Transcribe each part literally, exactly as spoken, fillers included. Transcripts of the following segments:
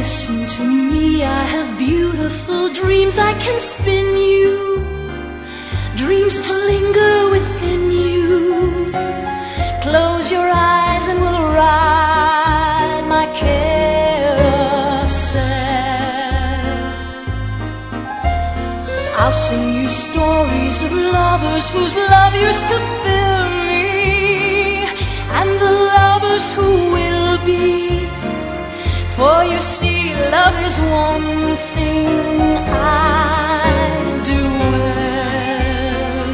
listen to me, I have beautiful dreams I can spin you, dreams to linger within you. Close your eyes and we'll ride my carousel. I'll sing you stories of lovers whose love used to fill me, and the lovers who will be. For you see, love is one thing I do well.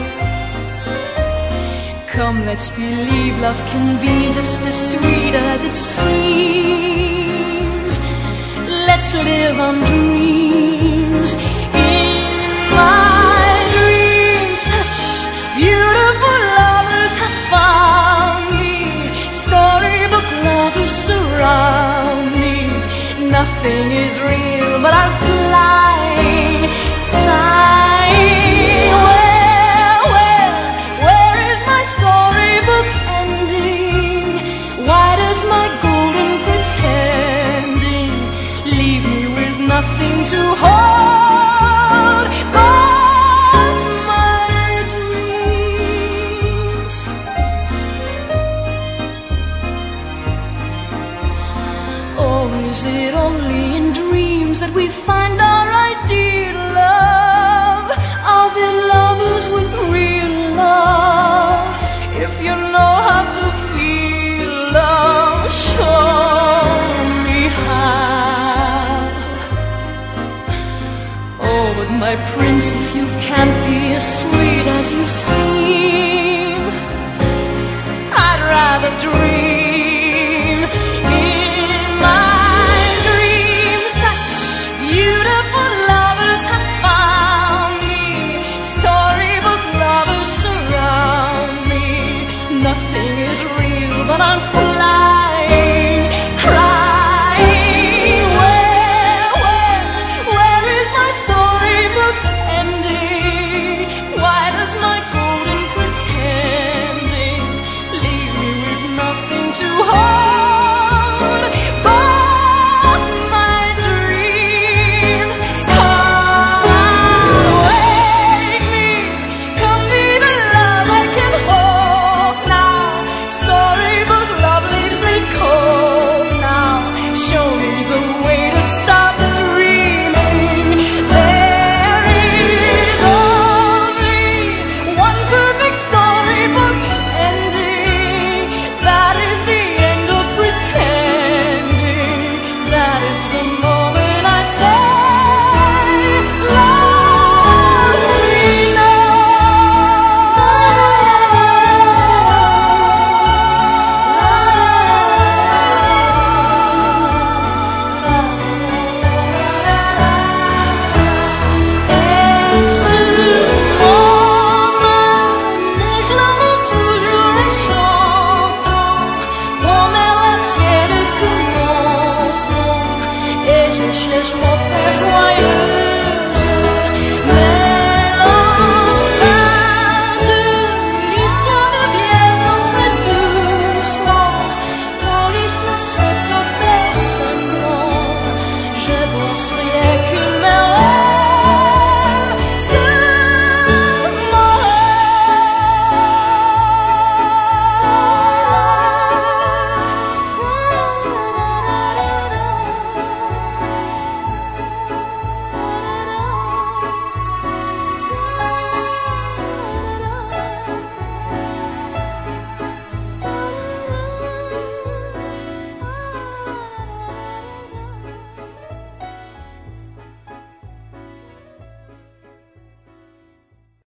Come, let's believe love can be just as sweet as it seems. Let's live on dreams. In my dreams, such beautiful lovers have found me. Storybook lovers surround me. Nothing is real, but I'm flying, sighing. Where, where, where is my storybook ending? Why does my golden pretending leave me with nothing to hold but my dreams? Or is it only in dreams that we find our ideal love? Are there lovers with real love? If you know how to feel love, show me how. Oh, but my prince, if you